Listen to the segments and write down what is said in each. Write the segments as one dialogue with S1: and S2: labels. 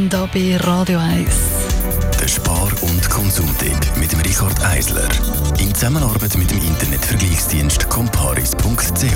S1: hier bei Radio 1.
S2: Der Spar- und Konsumtipp mit dem Richard Eisler. In Zusammenarbeit mit dem Internetvergleichsdienst comparis.ch.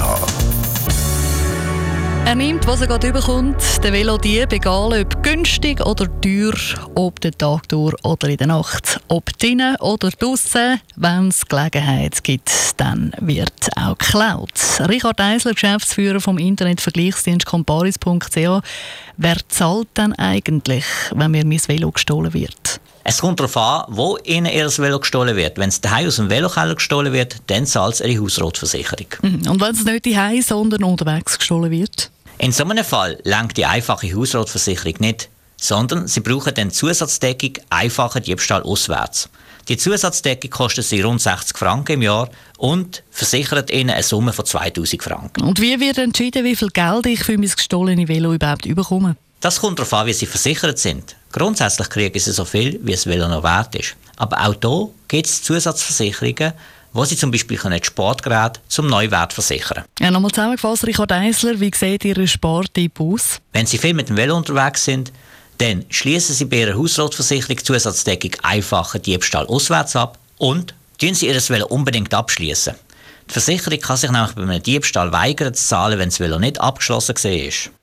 S1: Er nimmt, was er gerade überkommt. Der Velodieb, egal ob günstig oder teuer, ob den Tag durch oder in der Nacht, ob drinnen oder draussen. Wenn es Gelegenheit gibt, dann wird auch geklaut. Richard Eisler, Geschäftsführer vom Internetvergleichsdienst comparis.ch. Wer zahlt denn eigentlich, wenn mir mein Velo gestohlen wird?
S3: Es kommt darauf an, wo Ihnen Ihr Velo gestohlen wird. Wenn es daheim aus dem Velokeller gestohlen wird, dann zahlt es Ihre Hausratversicherung.
S1: Und wenn es nicht daheim, sondern unterwegs gestohlen wird?
S3: In so einem Fall langt die einfache Hausratversicherung nicht, sondern Sie brauchen dann Zusatzdeckung einfacher Diebstahl auswärts. Die Zusatzdeckung kostet Sie rund 60 Franken im Jahr und versichert Ihnen eine Summe von 2000 Franken.
S1: Und wie wird entschieden, wie viel Geld ich für mein gestohlene Velo überhaupt bekomme?
S3: Das kommt darauf an, wie Sie versichert sind. Grundsätzlich kriegen Sie so viel, wie das Velo noch wert ist. Aber auch hier gibt es Zusatzversicherungen, wo Sie zum Beispiel Sportgeräte zum Neuwert versichern.
S1: Ja, nochmal zusammengefasst, Richard Eisler, wie sieht Ihr Spartipp aus?
S3: Wenn Sie viel mit dem Velo unterwegs sind, dann schließen Sie bei Ihrer Hausratversicherung Zusatzdeckung einfacher Diebstahl auswärts ab und tun Sie Ihr Velo unbedingt abschließen. Die Versicherung kann sich nämlich bei einem Diebstahl weigern zu zahlen, wenn das Velo nicht abgeschlossen war.